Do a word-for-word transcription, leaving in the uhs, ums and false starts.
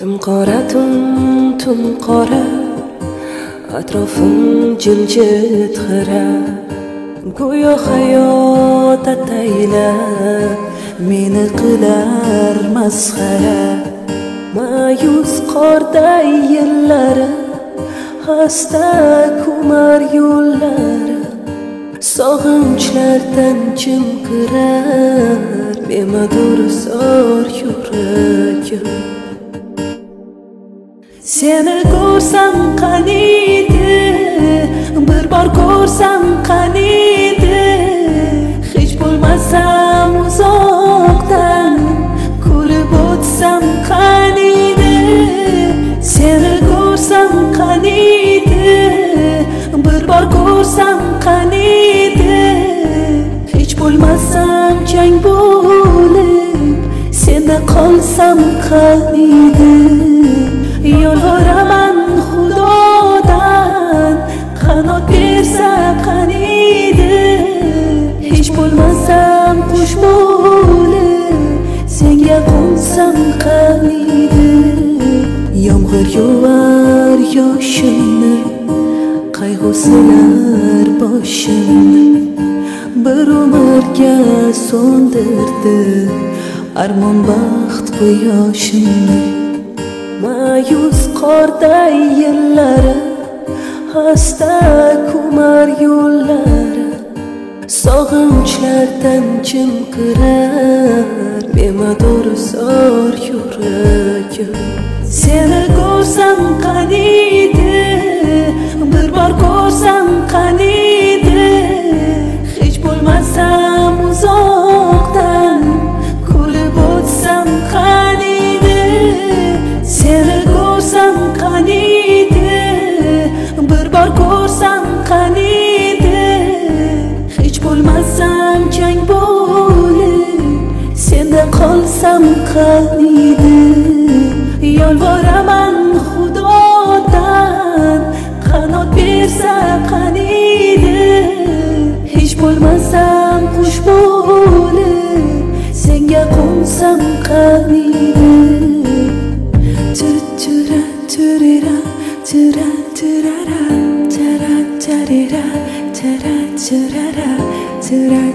Tum qora tum tum qora atrofim jimjit xira go'yo hayot ataylab meni qilar masxara ma'yus qorday yillari xasta ko'mar yo'llari sog'inchlardan chimqirar bemadur zor yuragim. Seni ko'rsam qaniydi, bir bor ko'rsam qaniydi, hech bo'lmasam uzoqdan ko'rib o'tsam qaniydi. Seni ko'rsam qaniydi, bir bor ko'rsam qaniydi, hech bo'lmasam jang bo'lib senda qolsam qaniydi. Yolvoraman Xudodan qanot bersa qaniydi, hech bo'lmasam qush bo'lib senga qo'nsam qaniydi. Yomg'ir yuvar yoshimni, qayg'u silar boshimni, bir umrga so'ndirdi armon baxt quyoshimni. Ma'yus qorday yillari xasta ko'mar yo'llari sog'inchlardan chimqirar bemadur zor yuragim. Seni ko'rsam qaniydi, bir bor ko'rsam qaniydi, hech bo'lmasam uzoqdan ko'rib o'tsam qaniydi. Seni ko'rsam qaniydi, bir bor ko'rsam qaniydi, hech bo'lmasam jang bo'lib senda qolsam qaniydi. Yolvoraman Xudodan qanot bersa qaniydi, hech bo'lmasam qush bo'lib senga qo'nsam qaniydi. Tura turira tura turara tara tarira tara turara tura